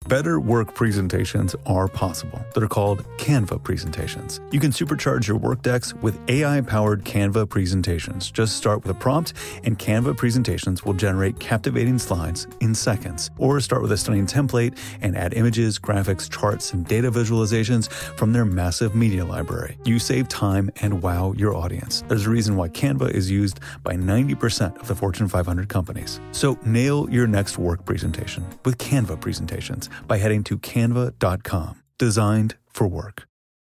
Better work presentations are possible. They're called Canva presentations. You can supercharge your work decks with AI-powered Canva presentations. Just start with a prompt, and Canva presentations will generate captivating slides in seconds. Or start with a stunning template and add images, graphics, charts, and data visualizations from their massive media library. You save time and wow your audience. There's a reason why Canva is used by 90% of the Fortune 500 companies. So nail your next work presentation with Canva presentations by heading to canva.com. Designed for work.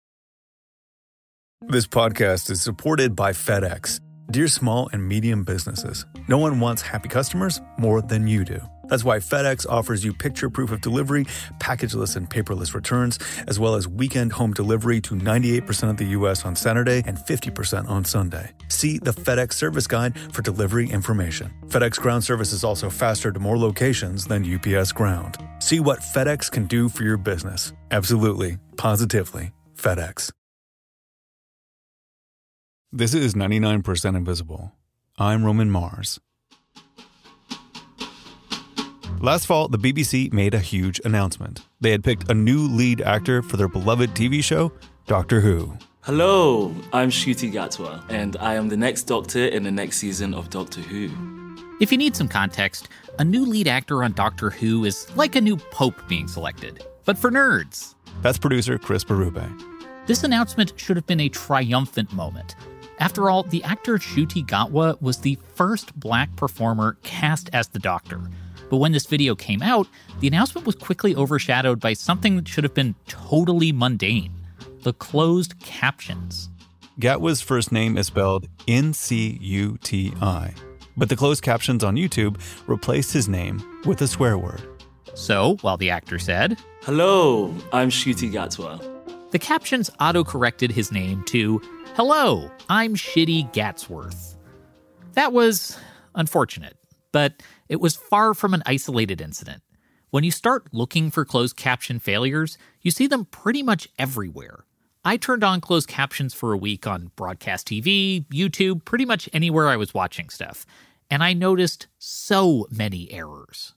This podcast is supported by FedEx. Dear small and medium businesses, no one wants happy customers more than you do. That's why FedEx offers you picture proof of delivery, packageless and paperless returns, as well as weekend home delivery to 98% of the U.S. on Saturday and 50% on Sunday. See the FedEx service guide for delivery information. FedEx Ground service is also faster to more locations than UPS Ground. See what FedEx can do for your business. Absolutely, positively, FedEx. This is 99% Invisible. I'm Roman Mars. Last fall, the BBC made a huge announcement. They had picked a new lead actor for their beloved TV show, Doctor Who. Hello, I'm Ncuti Gatwa, and I am the next Doctor in the next season of Doctor Who. If you need some context, a new lead actor on Doctor Who is like a new pope being selected, but for nerds. That's producer Chris Berube. This announcement should have been a triumphant moment. After all, the actor Ncuti Gatwa was the first black performer cast as the Doctor. But when this video came out, the announcement was quickly overshadowed by something that should have been totally mundane: the closed captions. Gatwa's first name is spelled Ncuti, but the closed captions on YouTube replaced his name with a swear word. So, while the actor said, Hello, I'm Ncuti Gatwa, the captions auto-corrected his name to, Hello, I'm Shitty Gatsworth. That was unfortunate, but it was far from an isolated incident. When you start looking for closed caption failures, you see them pretty much everywhere. I turned on closed captions for a week on broadcast TV, YouTube, pretty much anywhere I was watching stuff, and I noticed so many errors.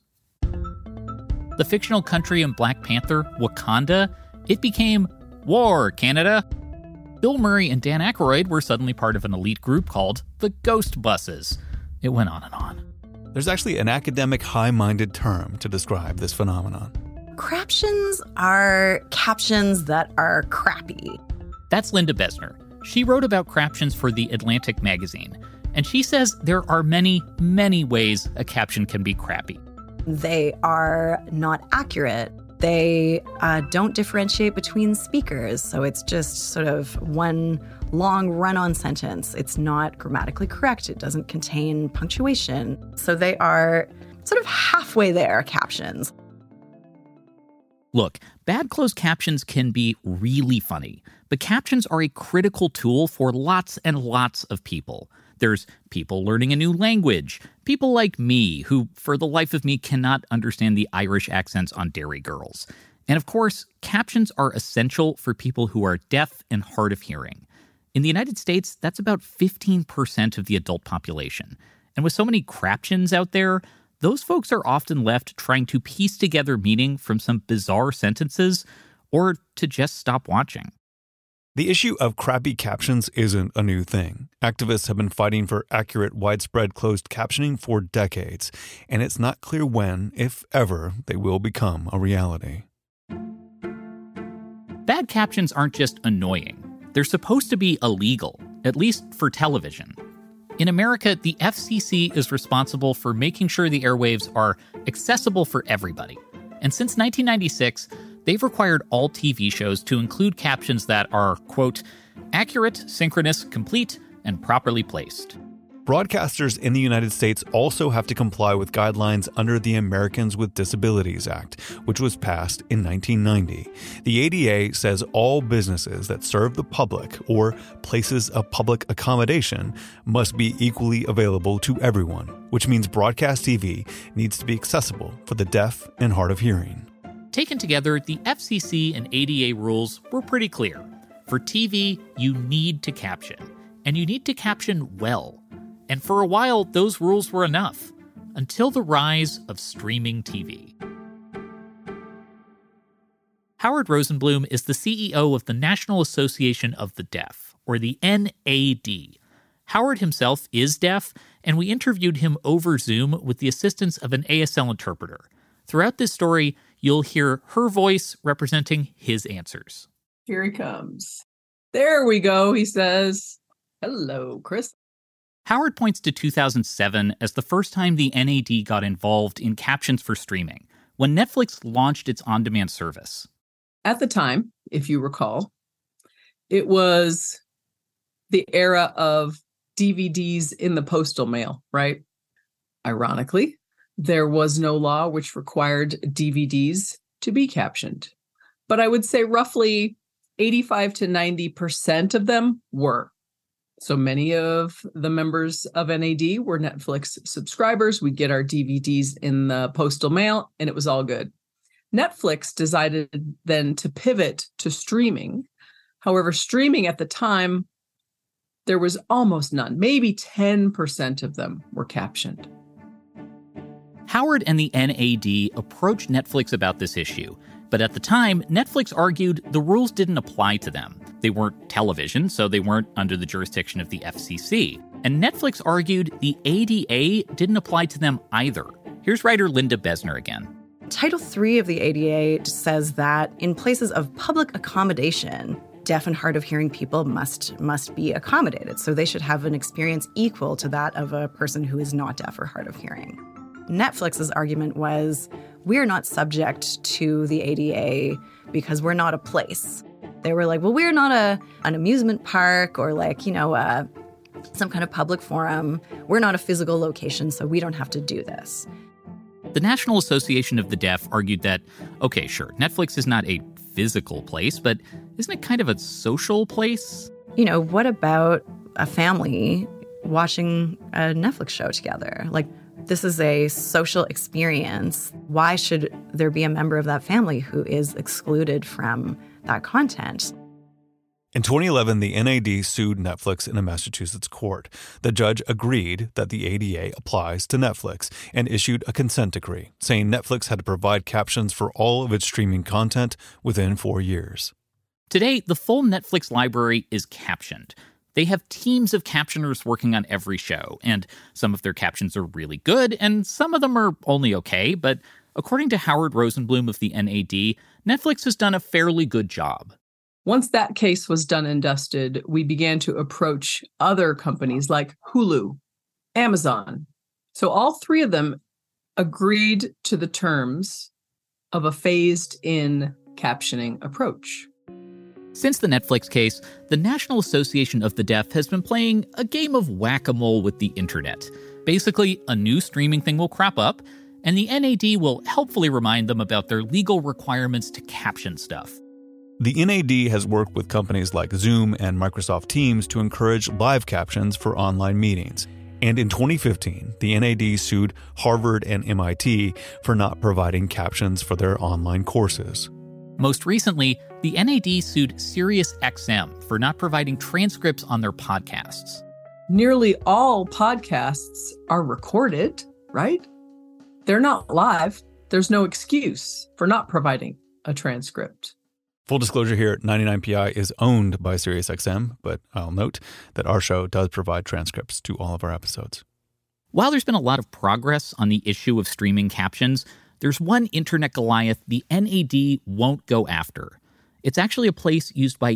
The fictional country in Black Panther, Wakanda, it became War Canada. Bill Murray and Dan Aykroyd were suddenly part of an elite group called the Ghost Buses. It went on and on. There's actually an academic high-minded term to describe this phenomenon. Craptions are captions that are crappy. That's Linda Besner. She wrote about craptions for The Atlantic magazine, and she says there are many, many ways a caption can be crappy. They are not accurate. They don't differentiate between speakers, so it's just sort of one long run-on sentence. It's not grammatically correct. It doesn't contain punctuation. So they are sort of halfway there, captions. Look, bad closed captions can be really funny, but captions are a critical tool for lots and lots of people. There's people learning a new language, people like me who, for the life of me, cannot understand the Irish accents on Dairy Girls. And of course, captions are essential for people who are deaf and hard of hearing. In the United States, that's about 15% of the adult population. And with so many craptions out there, those folks are often left trying to piece together meaning from some bizarre sentences or to just stop watching. The issue of crappy captions isn't a new thing. Activists have been fighting for accurate, widespread closed captioning for decades, and it's not clear when, if ever, they will become a reality. Bad captions aren't just annoying. They're supposed to be illegal, at least for television. In America, the FCC is responsible for making sure the airwaves are accessible for everybody. And since 1996, they've required all TV shows to include captions that are, quote, accurate, synchronous, complete, and properly placed. Broadcasters in the United States also have to comply with guidelines under the Americans with Disabilities Act, which was passed in 1990. The ADA says all businesses that serve the public or places of public accommodation must be equally available to everyone, which means broadcast TV needs to be accessible for the deaf and hard of hearing. Taken together, the FCC and ADA rules were pretty clear. For TV, you need to caption, and you need to caption well. And for a while, those rules were enough, until the rise of streaming TV. Howard Rosenblum is the CEO of the National Association of the Deaf, or the NAD. Howard himself is deaf, and we interviewed him over Zoom with the assistance of an ASL interpreter. Throughout this story, you'll hear her voice representing his answers. Here he comes. There we go, he says. Hello, Chris. Howard points to 2007 as the first time the NAD got involved in captions for streaming, when Netflix launched its on-demand service. At the time, if you recall, it was the era of DVDs in the postal mail, right? Ironically, there was no law which required DVDs to be captioned. But I would say roughly 85 to 90% of them were. So many of the members of NAD were Netflix subscribers. We'd get our DVDs in the postal mail, and it was all good. Netflix decided then to pivot to streaming. However, streaming at the time, there was almost none. Maybe 10% of them were captioned. Howard and the NAD approached Netflix about this issue, but at the time, Netflix argued the rules didn't apply to them. They weren't television, so they weren't under the jurisdiction of the FCC. And Netflix argued the ADA didn't apply to them either. Here's writer Linda Besner again. Title III of the ADA says that in places of public accommodation, deaf and hard of hearing people must be accommodated. So they should have an experience equal to that of a person who is not deaf or hard of hearing. Netflix's argument was, we're not subject to the ADA because we're not a place. They were like, well, we're not an amusement park or some kind of public forum. We're not a physical location, so we don't have to do this. The National Association of the Deaf argued that, okay, sure, Netflix is not a physical place, but isn't it kind of a social place? What about a family watching a Netflix show together? This is a social experience. Why should there be a member of that family who is excluded from that content? In 2011, the NAD sued Netflix in a Massachusetts court. The judge agreed that the ADA applies to Netflix and issued a consent decree, saying Netflix had to provide captions for all of its streaming content within 4 years. Today, the full Netflix library is captioned. They have teams of captioners working on every show, and some of their captions are really good, and some of them are only okay, but according to Howard Rosenblum of the NAD, Netflix has done a fairly good job. Once that case was done and dusted, we began to approach other companies like Hulu, Amazon. So all three of them agreed to the terms of a phased-in captioning approach. Since the Netflix case, the National Association of the Deaf has been playing a game of whack-a-mole with the internet. Basically, a new streaming thing will crop up, and the NAD will helpfully remind them about their legal requirements to caption stuff. The NAD has worked with companies like Zoom and Microsoft Teams to encourage live captions for online meetings. And in 2015, the NAD sued Harvard and MIT for not providing captions for their online courses. Most recently, the NAD sued SiriusXM for not providing transcripts on their podcasts. Nearly all podcasts are recorded, right? They're not live. There's no excuse for not providing a transcript. Full disclosure here, 99PI is owned by SiriusXM, but I'll note that our show does provide transcripts to all of our episodes. While there's been a lot of progress on the issue of streaming captions, there's one internet Goliath the NAD won't go after. It's actually a place used by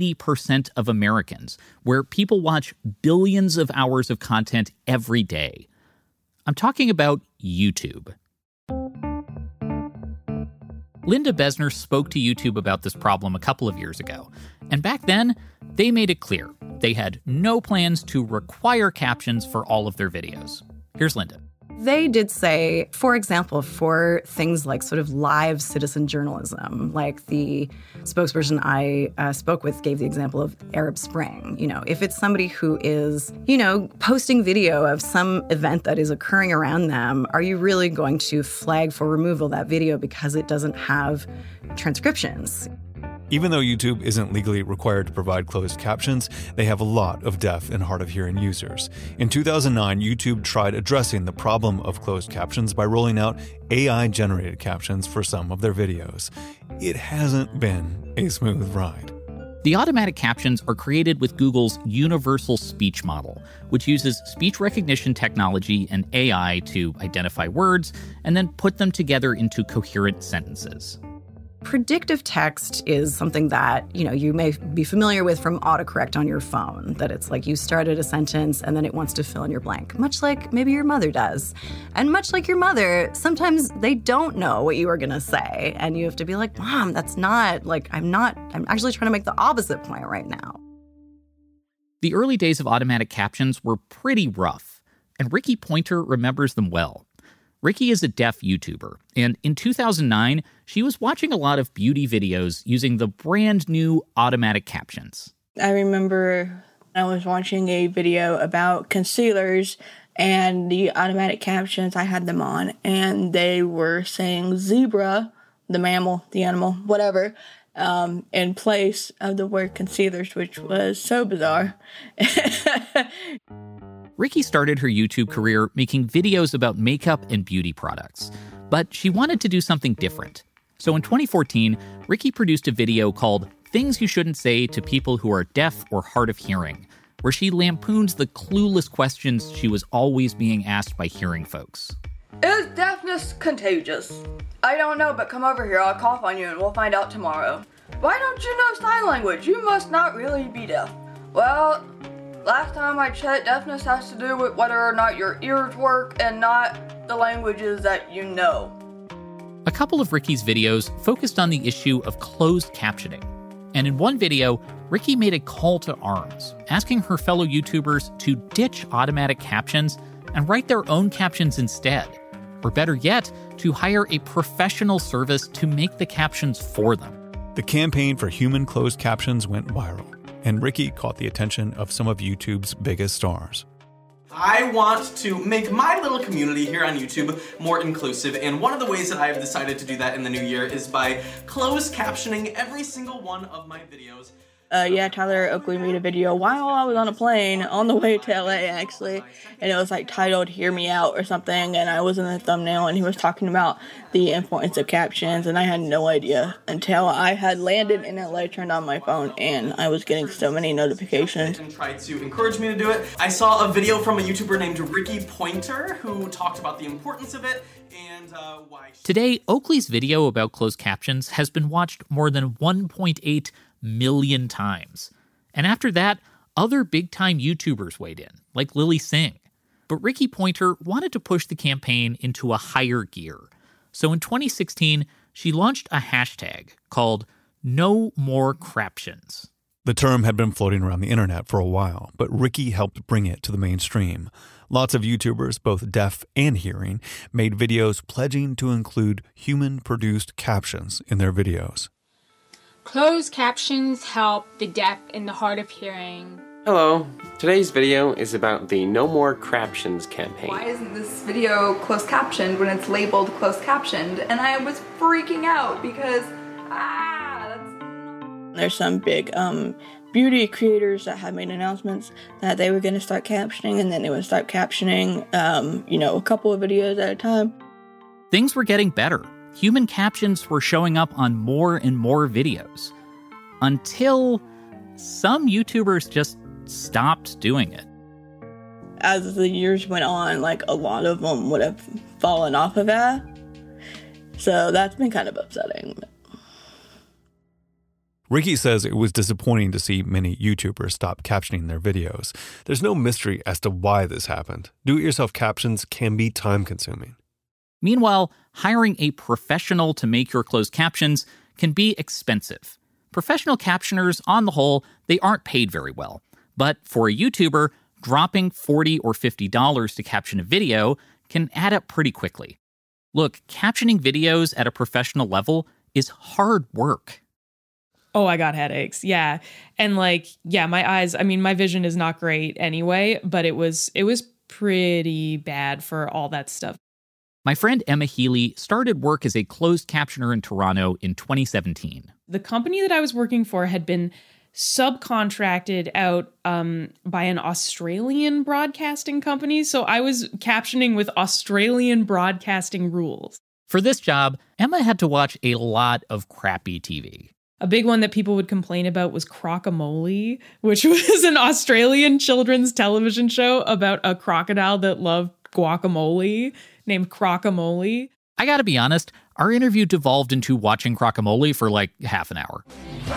80% of Americans, where people watch billions of hours of content every day. I'm talking about YouTube. Linda Besner spoke to YouTube about this problem a couple of years ago, and back then, they made it clear they had no plans to require captions for all of their videos. Here's Linda. They did say, for example, for things like sort of live citizen journalism, like the spokesperson I spoke with gave the example of Arab Spring. If it's somebody who is, posting video of some event that is occurring around them, are you really going to flag for removal that video because it doesn't have transcriptions? Even though YouTube isn't legally required to provide closed captions, they have a lot of deaf and hard of hearing users. In 2009, YouTube tried addressing the problem of closed captions by rolling out AI-generated captions for some of their videos. It hasn't been a smooth ride. The automatic captions are created with Google's Universal Speech Model, which uses speech recognition technology and AI to identify words and then put them together into coherent sentences. Predictive text is something that, you may be familiar with from autocorrect on your phone, that it's like you started a sentence and then it wants to fill in your blank, much like maybe your mother does. And much like your mother, sometimes they don't know what you are going to say. And you have to be like, Mom, that's not, I'm actually trying to make the opposite point right now. The early days of automatic captions were pretty rough, and Ricky Pointer remembers them well. Ricky is a deaf YouTuber, and in 2009, she was watching a lot of beauty videos using the brand new automatic captions. I remember I was watching a video about concealers, and the automatic captions, I had them on, and they were saying zebra, the mammal, the animal, whatever, in place of the word concealers, which was so bizarre. Ricky started her YouTube career making videos about makeup and beauty products, but she wanted to do something different. So in 2014, Ricky produced a video called Things You Shouldn't Say to People Who Are Deaf or Hard of Hearing, where she lampoons the clueless questions she was always being asked by hearing folks. Is deafness contagious? I don't know, but come over here, I'll cough on you and we'll find out tomorrow. Why don't you know sign language? You must not really be deaf. Well, last time I checked, deafness has to do with whether or not your ears work and not the languages that you know. A couple of Ricky's videos focused on the issue of closed captioning. And in one video, Ricky made a call to arms, asking her fellow YouTubers to ditch automatic captions and write their own captions instead. Or better yet, to hire a professional service to make the captions for them. The campaign for human closed captions went viral, and Ricky caught the attention of some of YouTube's biggest stars. I want to make my little community here on YouTube more inclusive, and one of the ways that I have decided to do that in the new year is by closed captioning every single one of my videos. Tyler Oakley made a video while I was on a plane on the way to LA, actually, and it was titled Hear Me Out or something, and I was in the thumbnail, and he was talking about the importance of captions, and I had no idea until I had landed in LA, turned on my phone, and I was getting so many notifications. And tried to encourage me to do it. I saw a video from a YouTuber named Ricky Pointer who talked about the importance of it and why. Today, Oakley's video about closed captions has been watched more than 1.8 million times. And after that, other big-time YouTubers weighed in, like Lily Singh. But Ricky Pointer wanted to push the campaign into a higher gear. So in 2016, she launched a hashtag called No More Craptions. The term had been floating around the internet for a while, but Ricky helped bring it to the mainstream. Lots of YouTubers, both deaf and hearing, made videos pledging to include human-produced captions in their videos. Closed captions help the deaf and the hard of hearing. Hello, today's video is about the No More Craptions campaign. Why isn't this video closed captioned when it's labeled closed captioned? And I was freaking out because, There's some big beauty creators that have made announcements that they were going to start captioning, and then they would start captioning, a couple of videos at a time. Things were getting better. Human captions were showing up on more and more videos. Until some YouTubers just stopped doing it. As the years went on, a lot of them would have fallen off of that. So that's been kind of upsetting. Ricky says it was disappointing to see many YouTubers stop captioning their videos. There's no mystery as to why this happened. Do-it-yourself captions can be time-consuming. Meanwhile, hiring a professional to make your closed captions can be expensive. Professional captioners, on the whole, they aren't paid very well. But for a YouTuber, dropping $40 or $50 to caption a video can add up pretty quickly. Look, captioning videos at a professional level is hard work. Oh, I got headaches. Yeah. And my eyes, my vision is not great anyway, but it was pretty bad for all that stuff. My friend Emma Healy started work as a closed captioner in Toronto in 2017. The company that I was working for had been subcontracted out by an Australian broadcasting company. So I was captioning with Australian broadcasting rules. For this job, Emma had to watch a lot of crappy TV. A big one that people would complain about was Crock-A-Moley, which was an Australian children's television show about a crocodile that loved guacamole named Crock-A-Moley. I gotta be honest, our interview devolved into watching Crock-A-Moley for like half an hour.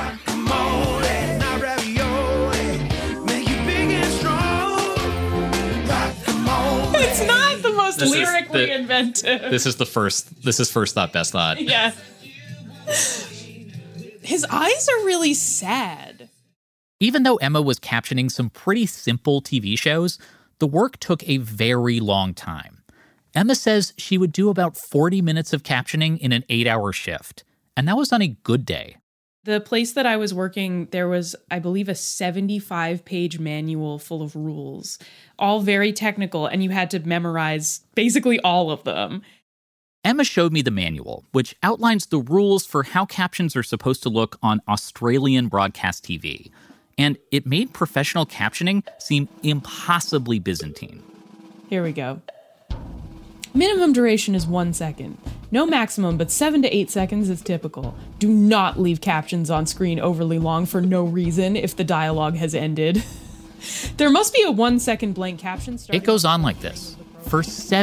It's not the most lyrically inventive. This is first thought, best thought. Yeah. His eyes are really sad. Even though Emma was captioning some pretty simple TV shows, the work took a very long time. Emma says she would do about 40 minutes of captioning in an 8-hour shift, and that was on a good day. The place that I was working, there was, I believe, a 75-page manual full of rules, all very technical, and you had to memorize basically all of them. Emma showed me the manual, which outlines the rules for how captions are supposed to look on Australian broadcast TV. And it made professional captioning seem impossibly Byzantine. Here we go. Minimum duration is 1 second. No maximum, but 7 to 8 seconds is typical. Do not leave captions on screen overly long for no reason if the dialogue has ended. There must be a 1 second blank caption. It goes on like this for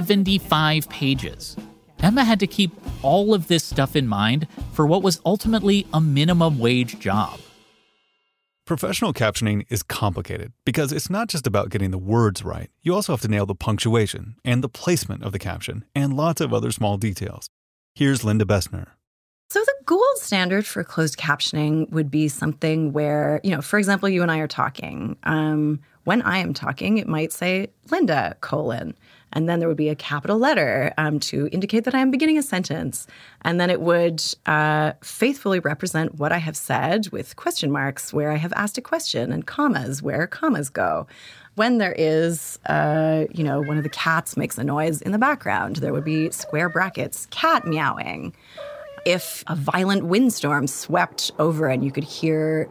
75 pages. Emma had to keep all of this stuff in mind for what was ultimately a minimum wage job. Professional captioning is complicated because it's not just about getting the words right. You also have to nail the punctuation and the placement of the caption and lots of other small details. Here's Linda Bessner. So the gold standard for closed captioning would be something where, for example, you and I are talking. When I am talking, it might say Linda, : and then there would be a capital letter to indicate that I am beginning a sentence. And then it would faithfully represent what I have said with question marks where I have asked a question and commas where commas go. When there is, one of the cats makes a noise in the background, there would be square brackets, cat meowing. If a violent windstorm swept over and you could hear,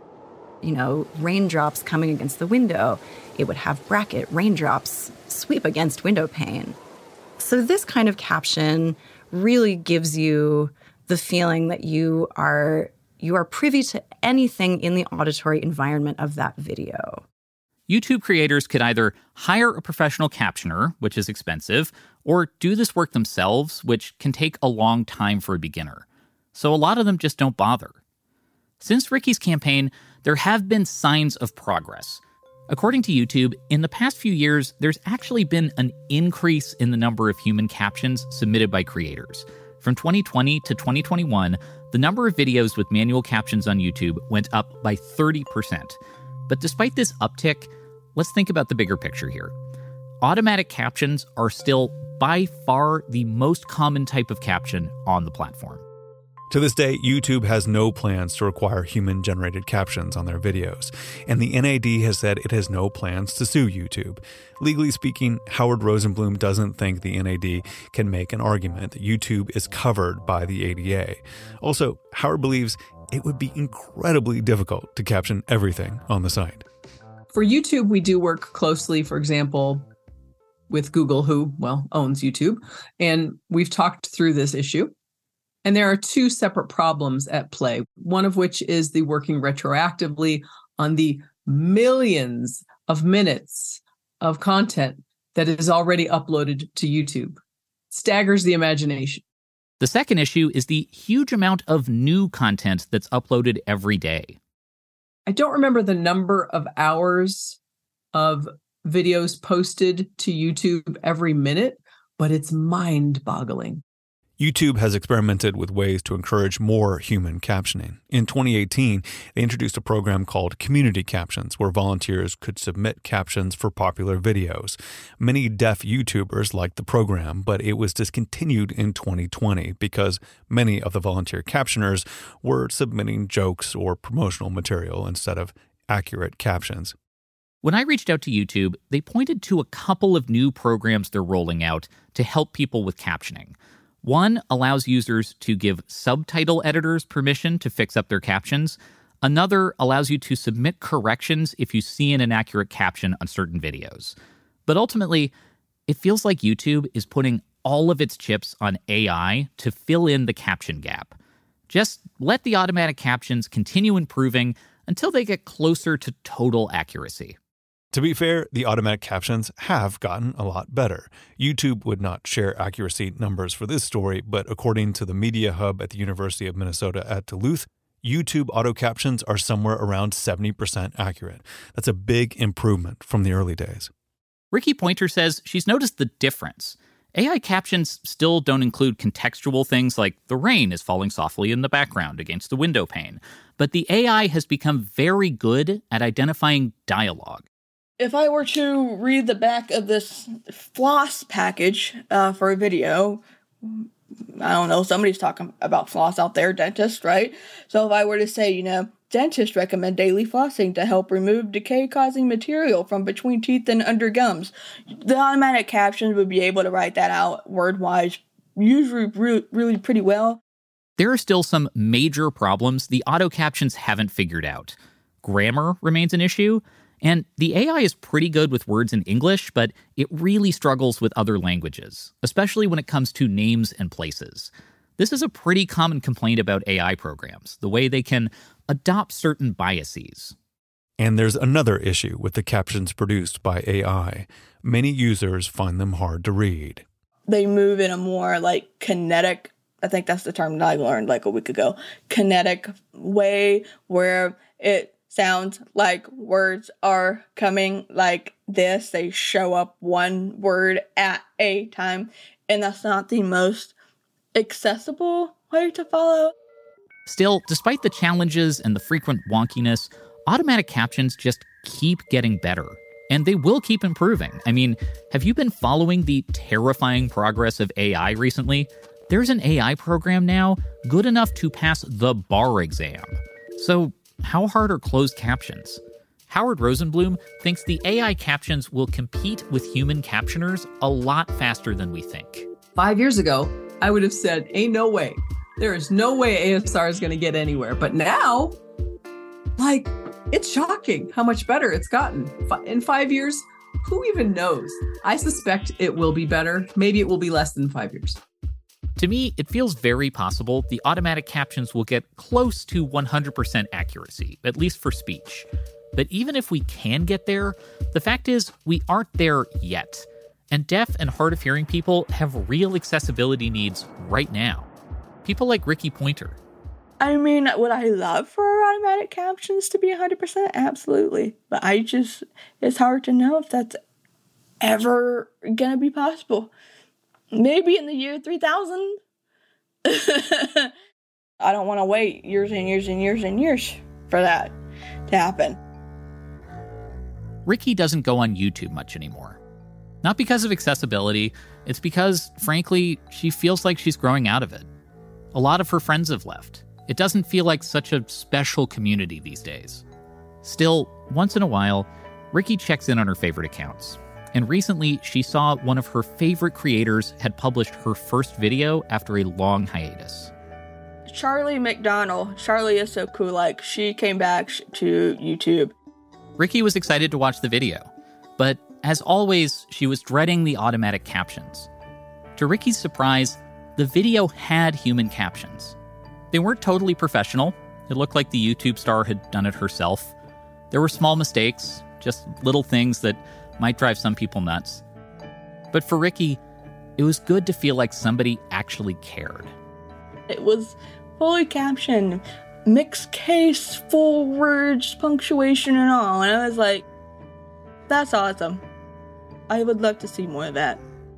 raindrops coming against the window, it would have bracket raindrops sweep against window pane. So this kind of caption really gives you the feeling that you are privy to anything in the auditory environment of that video. YouTube creators could either hire a professional captioner, which is expensive, or do this work themselves, which can take a long time for a beginner. So a lot of them just don't bother. Since Ricky's campaign, there have been signs of progress. According to YouTube, in the past few years, there's actually been an increase in the number of human captions submitted by creators. From 2020 to 2021, the number of videos with manual captions on YouTube went up by 30%. But despite this uptick, let's think about the bigger picture here. Automatic captions are still by far the most common type of caption on the platform. To this day, YouTube has no plans to require human-generated captions on their videos, and the NAD has said it has no plans to sue YouTube. Legally speaking, Howard Rosenblum doesn't think the NAD can make an argument that YouTube is covered by the ADA. Also, Howard believes it would be incredibly difficult to caption everything on the site. For YouTube, we do work closely, for example, with Google, who, owns YouTube, and we've talked through this issue. And there are two separate problems at play, one of which is the working retroactively on the millions of minutes of content that is already uploaded to YouTube. Staggers the imagination. The second issue is the huge amount of new content that's uploaded every day. I don't remember the number of hours of videos posted to YouTube every minute, but it's mind-boggling. YouTube has experimented with ways to encourage more human captioning. In 2018, they introduced a program called Community Captions, where volunteers could submit captions for popular videos. Many deaf YouTubers liked the program, but it was discontinued in 2020 because many of the volunteer captioners were submitting jokes or promotional material instead of accurate captions. When I reached out to YouTube, they pointed to a couple of new programs they're rolling out to help people with captioning. One allows users to give subtitle editors permission to fix up their captions. Another allows you to submit corrections if you see an inaccurate caption on certain videos. But ultimately, it feels like YouTube is putting all of its chips on AI to fill in the caption gap. Just let the automatic captions continue improving until they get closer to total accuracy. To be fair, the automatic captions have gotten a lot better. YouTube would not share accuracy numbers for this story, but according to the Media Hub at the University of Minnesota at Duluth, YouTube auto captions are somewhere around 70% accurate. That's a big improvement from the early days. Ricky Pointer says she's noticed the difference. AI captions still don't include contextual things like the rain is falling softly in the background against the window pane, but the AI has become very good at identifying dialogue. If I were to read the back of this floss package for a video, I don't know, somebody's talking about floss out there, dentist, right? So if I were to say, dentists recommend daily flossing to help remove decay-causing material from between teeth and under gums, the automatic captions would be able to write that out word-wise, usually really pretty well. There are still some major problems the auto captions haven't figured out. Grammar remains an issue, and the AI is pretty good with words in English, but it really struggles with other languages, especially when it comes to names and places. This is a pretty common complaint about AI programs, the way they can adopt certain biases. And there's another issue with the captions produced by AI. Many users find them hard to read. They move in a more kinetic, I think that's the term that I learned a week ago, kinetic way where it sounds like words are coming like this. They show up one word at a time, and that's not the most accessible way to follow. Still, despite the challenges and the frequent wonkiness, automatic captions just keep getting better. And they will keep improving. I mean, have you been following the terrifying progress of AI recently? There's an AI program now good enough to pass the bar exam. So, how hard are closed captions? Howard Rosenblum thinks the AI captions will compete with human captioners a lot faster than we think. 5 years ago, I would have said, ain't no way. There is no way ASR is going to get anywhere. But now, it's shocking how much better it's gotten. In 5 years, who even knows? I suspect it will be better. Maybe it will be less than 5 years. To me, it feels very possible the automatic captions will get close to 100% accuracy, at least for speech. But even if we can get there, the fact is we aren't there yet. And deaf and hard of hearing people have real accessibility needs right now. People like Ricky Pointer. I mean, would I love for automatic captions to be 100%? Absolutely. But it's hard to know if that's ever going to be possible. Maybe in the year 3000. I don't want to wait years and years and years and years for that to happen. Ricky doesn't go on YouTube much anymore. Not because of accessibility, it's because, frankly, she feels like she's growing out of it. A lot of her friends have left. It doesn't feel like such a special community these days. Still, once in a while, Ricky checks in on her favorite accounts. And recently, she saw one of her favorite creators had published her first video after a long hiatus. Charlie McDonald. Charlie is so cool. She came back to YouTube. Ricky was excited to watch the video. But as always, she was dreading the automatic captions. To Ricky's surprise, the video had human captions. They weren't totally professional. It looked like the YouTube star had done it herself. There were small mistakes, just little things that might drive some people nuts. But for Ricky, it was good to feel like somebody actually cared. It was fully captioned, mixed case, full words, punctuation and all. And I was like, that's awesome. I would love to see more of that.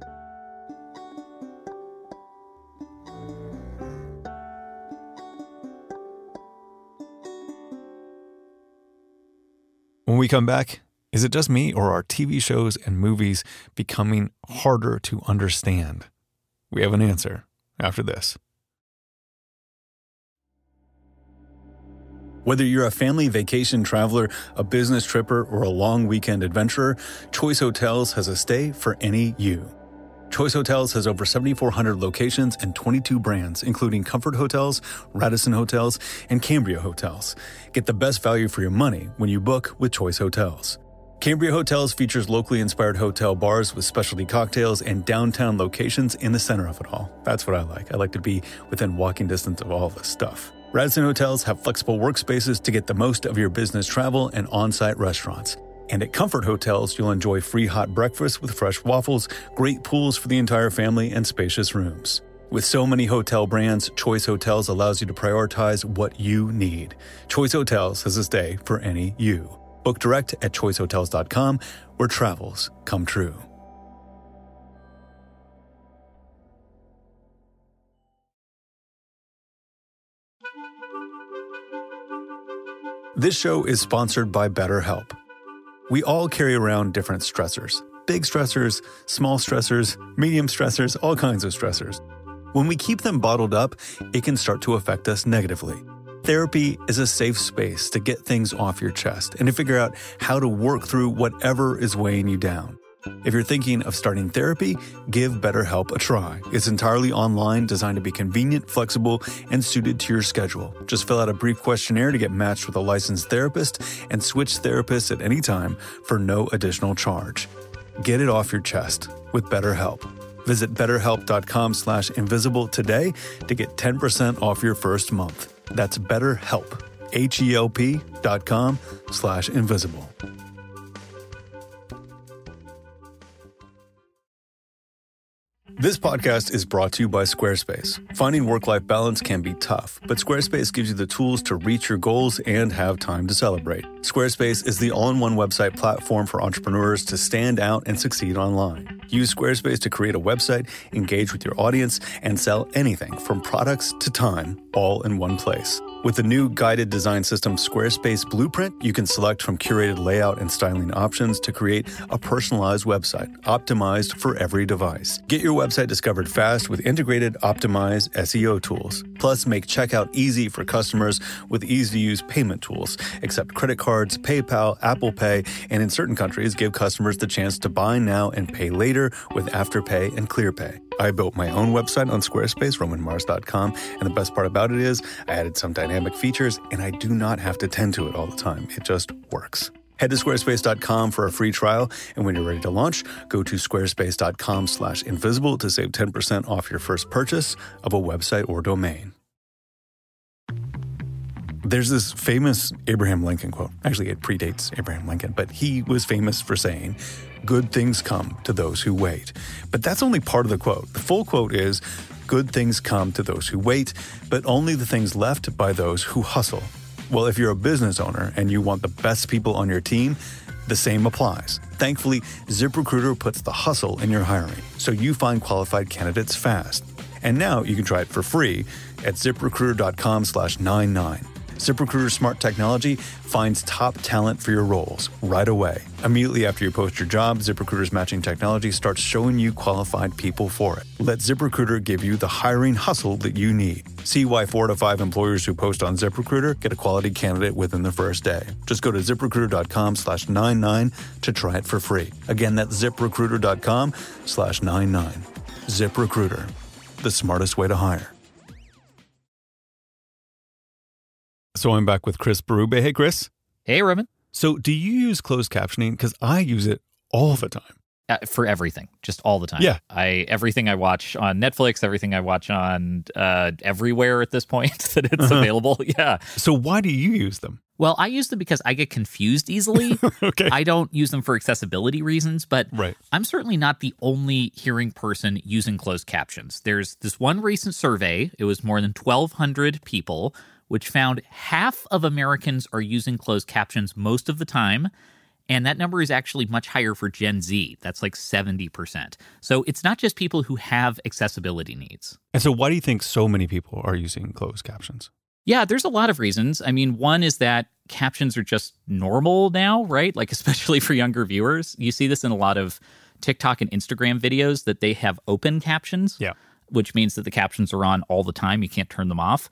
When we come back, is it just me or are TV shows and movies becoming harder to understand? We have an answer after this. Whether you're a family vacation traveler, a business tripper, or a long weekend adventurer, Choice Hotels has a stay for any you. Choice Hotels has over 7,400 locations and 22 brands, including Comfort Hotels, Radisson Hotels, and Cambria Hotels. Get the best value for your money when you book with Choice Hotels. Cambria Hotels features locally inspired hotel bars with specialty cocktails and downtown locations in the center of it all. That's what I like. I like to be within walking distance of all this stuff. Radisson Hotels have flexible workspaces to get the most of your business travel and on-site restaurants. And at Comfort Hotels, you'll enjoy free hot breakfast with fresh waffles, great pools for the entire family, and spacious rooms. With so many hotel brands, Choice Hotels allows you to prioritize what you need. Choice Hotels has a stay for any you. Book direct at choicehotels.com, where travels come true. This show is sponsored by BetterHelp. We all carry around different stressors. Big stressors, small stressors, medium stressors, all kinds of stressors. When we keep them bottled up, it can start to affect us negatively. Therapy is a safe space to get things off your chest and to figure out how to work through whatever is weighing you down. If you're thinking of starting therapy, give BetterHelp a try. It's entirely online, designed to be convenient, flexible, and suited to your schedule. Just fill out a brief questionnaire to get matched with a licensed therapist and switch therapists at any time for no additional charge. Get it off your chest with BetterHelp. Visit BetterHelp.com/invisible today to get 10% off your first month. That's BetterHelp, HELP.com/invisible. This podcast is brought to you by Squarespace. Finding work-life balance can be tough, but Squarespace gives you the tools to reach your goals and have time to celebrate. Squarespace is the all-in-one website platform for entrepreneurs to stand out and succeed online. Use Squarespace to create a website, engage with your audience, and sell anything from products to time, all in one place. With the new guided design system Squarespace Blueprint, you can select from curated layout and styling options to create a personalized website, optimized for every device. Get your website discovered fast with integrated, optimized SEO tools. Plus, make checkout easy for customers with easy-to-use payment tools. Accept credit cards, PayPal, Apple Pay, and in certain countries, give customers the chance to buy now and pay later with Afterpay and ClearPay. I built my own website on Squarespace, RomanMars.com, and the best part about it is I added some dynamic features, and I do not have to tend to it all the time. It just works. Head to squarespace.com for a free trial, and when you're ready to launch, go to squarespace.com/invisible to save 10% off your first purchase of a website or domain. There's this famous Abraham Lincoln quote. Actually, it predates Abraham Lincoln, but he was famous for saying, "Good things come to those who wait." But that's only part of the quote. The full quote is, "Good things come to those who wait, but only the things left by those who hustle." Well, if you're a business owner and you want the best people on your team, the same applies. Thankfully, ZipRecruiter puts the hustle in your hiring, so you find qualified candidates fast. And now you can try it for free at ZipRecruiter.com/99. ZipRecruiter's smart technology finds top talent for your roles right away. Immediately after you post your job, ZipRecruiter's matching technology starts showing you qualified people for it. Let ZipRecruiter give you the hiring hustle that you need. See why 4 to 5 employers who post on ZipRecruiter get a quality candidate within the first day. Just go to ZipRecruiter.com/99 to try it for free. Again, that's ZipRecruiter.com/99. ZipRecruiter, the smartest way to hire. So I'm back with Chris Berube. Hey, Chris. Hey, Roman. So do you use closed captioning? Because I use it all the time. For everything, just all the time. Yeah. Everything I watch on Netflix, everything I watch on everywhere at this point that it's available. Yeah. So why do you use them? Well, I use them because I get confused easily. Okay. I don't use them for accessibility reasons, but right. I'm certainly not the only hearing person using closed captions. There's this one recent survey. It was more than 1,200 people, which found half of Americans are using closed captions most of the time. And that number is actually much higher for Gen Z. That's like 70%. So it's not just people who have accessibility needs. And so why do you think so many people are using closed captions? Yeah, there's a lot of reasons. I mean, one is that captions are just normal now, right? Like, especially for younger viewers. You see this in a lot of TikTok and Instagram videos that they have open captions, yeah, which means that the captions are on all the time. You can't turn them off.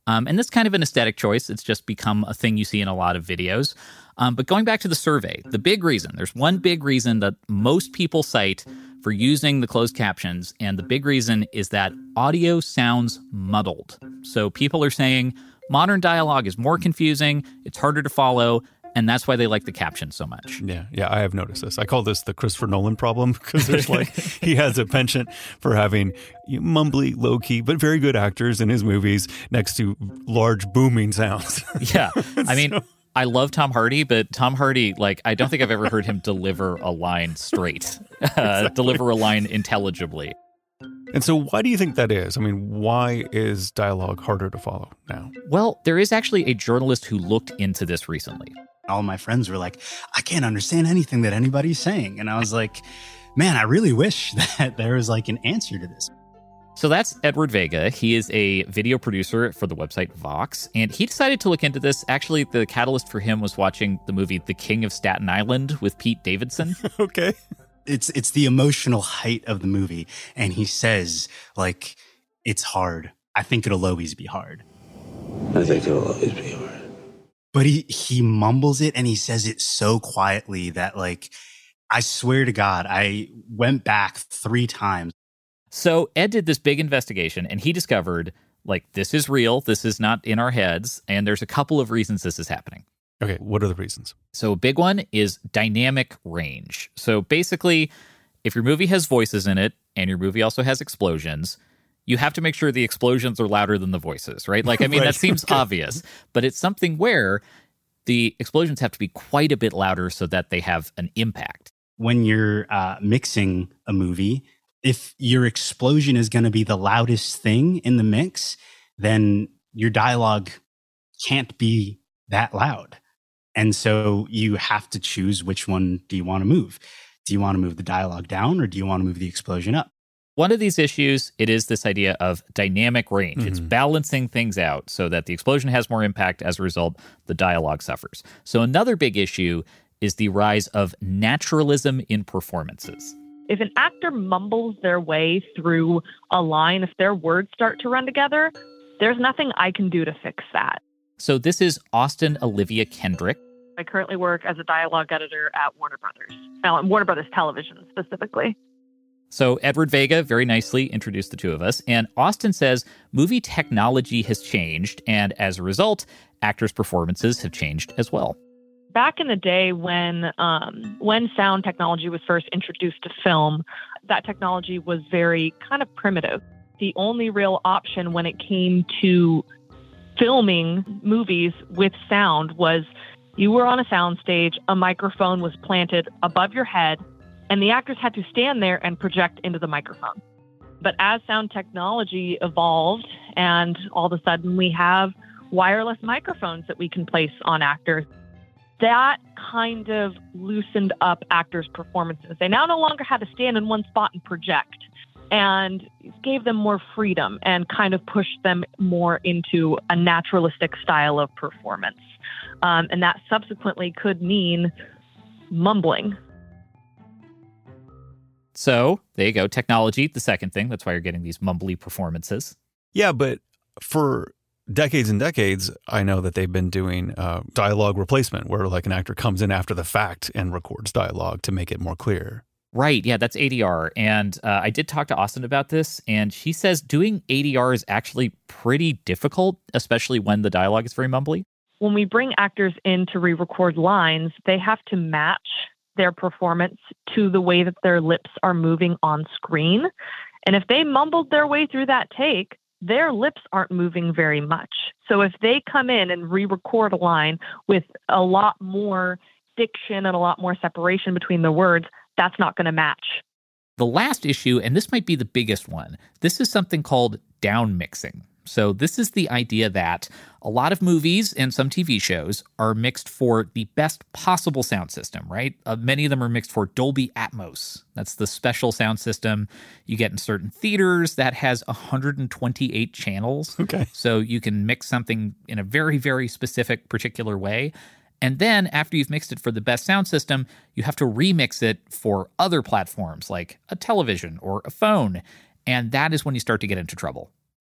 And that's kind of an aesthetic choice. It's just become a thing you see in a lot of videos. But going back to the survey, there's one big reason that most people cite for using the closed captions, and the big reason is that audio sounds muddled. So people are saying modern dialogue is more confusing, it's harder to follow, and that's why they like the captions so much. Yeah, I have noticed this. I call this the Christopher Nolan problem, because there's he has a penchant for having mumbly, low-key, but very good actors in his movies next to large booming sounds. Yeah, I mean, I love Tom Hardy, but Tom Hardy, I don't think I've ever heard him deliver a line straight, deliver a line intelligibly. And so why do you think that is? I mean, why is dialogue harder to follow now? Well, there is actually a journalist who looked into this recently. All my friends were like, I can't understand anything that anybody's saying. And I was like, man, I really wish that there was an answer to this. So that's Edward Vega. He is a video producer for the website Vox, and he decided to look into this. Actually, the catalyst for him was watching the movie The King of Staten Island with Pete Davidson. Okay. It's the emotional height of the movie. And he says, it's hard. I think it'll always be hard. I think it'll always be hard. But he mumbles it, and he says it so quietly that, I swear to God, I went back 3 times. So Ed did this big investigation, and he discovered, this is real. This is not in our heads. And there's a couple of reasons this is happening. Okay, what are the reasons? So a big one is dynamic range. So basically, if your movie has voices in it, and your movie also has explosions, you have to make sure the explosions are louder than the voices, right? Right. That seems obvious, but it's something where the explosions have to be quite a bit louder so that they have an impact. When you're mixing a movie, if your explosion is going to be the loudest thing in the mix, then your dialogue can't be that loud. And so you have to choose which one do you want to move. Do you want to move the dialogue down, or do you want to move the explosion up? One of these issues, it is this idea of dynamic range. Mm-hmm. It's balancing things out so that the explosion has more impact. As a result, the dialogue suffers. So another big issue is the rise of naturalism in performances. If an actor mumbles their way through a line, if their words start to run together, there's nothing I can do to fix that. So this is Austin Olivia Kendrick. I currently work as a dialogue editor at Warner Brothers Television specifically. So Edward Vega very nicely introduced the two of us, and Austin says movie technology has changed, and as a result, actors' performances have changed as well. Back in the day when sound technology was first introduced to film, that technology was very kind of primitive. The only real option when it came to filming movies with sound was you were on a soundstage, a microphone was planted above your head, and the actors had to stand there and project into the microphone. But as sound technology evolved, and all of a sudden we have wireless microphones that we can place on actors, that kind of loosened up actors' performances. They now no longer had to stand in one spot and project, and gave them more freedom and kind of pushed them more into a naturalistic style of performance. And that subsequently could mean mumbling. So there you go. Technology, the second thing. That's why you're getting these mumbly performances. Yeah, but for decades and decades, I know that they've been doing dialogue replacement, where an actor comes in after the fact and records dialogue to make it more clear. Right. Yeah, that's ADR. And I did talk to Austin about this, and she says doing ADR is actually pretty difficult, especially when the dialogue is very mumbly. When we bring actors in to re-record lines, they have to match their performance to the way that their lips are moving on screen. And if they mumbled their way through that take, their lips aren't moving very much. So if they come in and re-record a line with a lot more diction and a lot more separation between the words, that's not going to match. The last issue, and this might be the biggest one, this is something called down mixing. So this is the idea that a lot of movies and some TV shows are mixed for the best possible sound system, right? Many of them are mixed for Dolby Atmos. That's the special sound system you get in certain theaters that has 128 channels. Okay. So you can mix something in a very, very specific, particular way. And then after you've mixed it for the best sound system, you have to remix it for other platforms like a television or a phone. And that is when you start to get into trouble.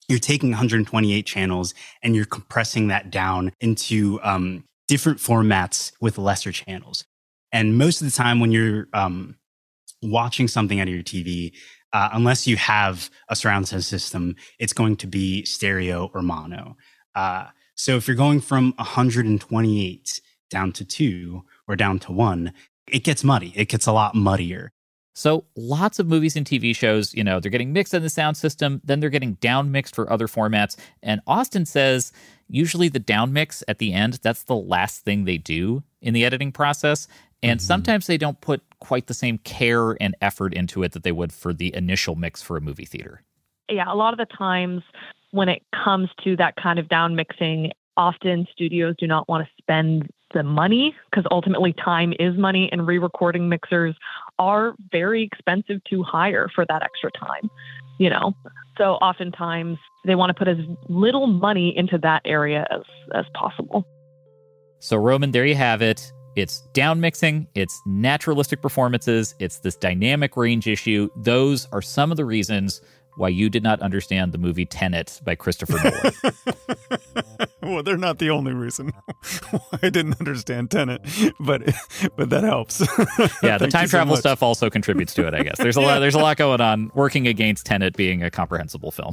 you're taking 128 channels and you're compressing that down into different formats with lesser channels. And most of the time when you're watching something out of your TV, unless you have a surround sound system, it's going to be stereo or mono. So if you're going from 128 down to 2 or down to 1, it gets muddy. It gets a lot muddier. So lots of movies and TV shows, they're getting mixed in the sound system, then they're getting down mixed for other formats. And Austin says usually the down mix at the end, that's the last thing they do in the editing process. And sometimes they don't put quite the same care and effort into it that they would for the initial mix for a movie theater. Yeah, a lot of the times when it comes to that kind of down mixing, often studios do not want to spend the money because ultimately time is money, and re-recording mixers are very expensive to hire for that extra time, So oftentimes they want to put as little money into that area as possible. So Roman, there you have it. It's down mixing, it's naturalistic performances, it's this dynamic range issue. Those are some of the reasons why you did not understand the movie Tenet by Christopher Nolan. Well, they're not the only reason why I didn't understand Tenet, but that helps. Yeah, the time travel stuff also contributes to it, I guess. There's a lot going on working against Tenet being a comprehensible film.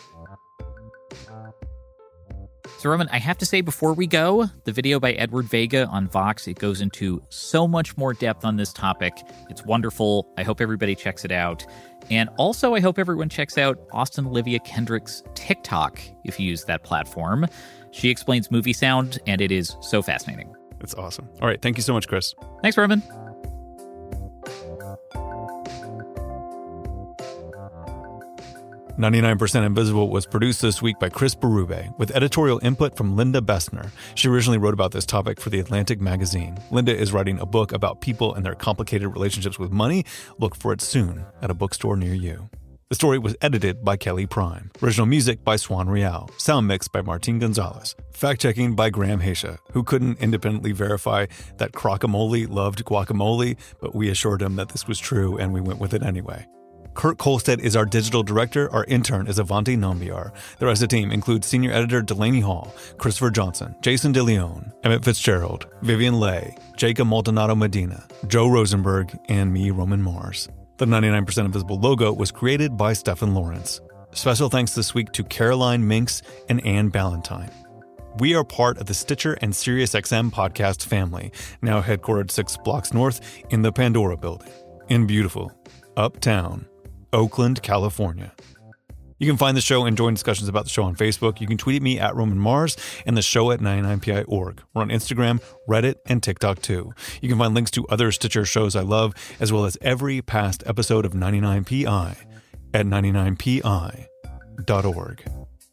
So, Roman, I have to say before we go, the video by Edward Vega on Vox, it goes into so much more depth on this topic. It's wonderful. I hope everybody checks it out. And also, I hope everyone checks out Austin Olivia Kendrick's TikTok if you use that platform. She explains movie sound, and it is so fascinating. It's awesome. All right. Thank you so much, Chris. Thanks, Roman. "99% Invisible" was produced this week by Chris Berube, with editorial input from Linda Bessner. She originally wrote about this topic for The Atlantic magazine. Linda is writing a book about people and their complicated relationships with money. Look for it soon at a bookstore near you. The story was edited by Kelly Prime. Original music by Swan Real. Sound mix by Martin Gonzalez. Fact-checking by Graham Haisha, who couldn't independently verify that Crocamole loved guacamole, but we assured him that this was true and we went with it anyway. Kurt Kolstedt is our digital director. Our intern is Avanti Nambiar. The rest of the team includes senior editor Delaney Hall, Christopher Johnson, Jason DeLeon, Emmett Fitzgerald, Vivian Leigh, Jacob Maldonado Medina, Joe Rosenberg, and me, Roman Mars. The 99% Invisible logo was created by Stephen Lawrence. Special thanks this week to Caroline Minks and Ann Ballantyne. We are part of the Stitcher and SiriusXM podcast family, now headquartered 6 blocks north in the Pandora building, in beautiful, uptown Oakland, California. You can find the show and join discussions about the show on Facebook. You can tweet at me at Roman Mars and the show at 99pi.org. We're on Instagram, Reddit, and TikTok too. You can find links to other Stitcher shows I love, as well as every past episode of 99pi at 99pi.org.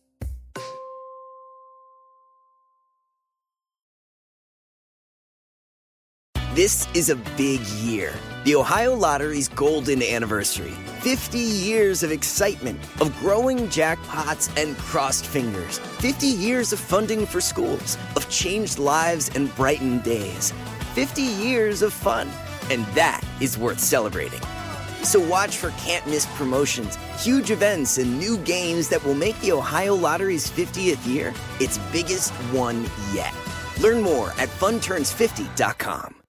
This is a big year. The Ohio Lottery's golden anniversary. 50 years of excitement, of growing jackpots and crossed fingers. 50 years of funding for schools, of changed lives and brightened days. 50 years of fun, and that is worth celebrating. So watch for can't-miss promotions, huge events, and new games that will make the Ohio Lottery's 50th year its biggest one yet. Learn more at funturns50.com.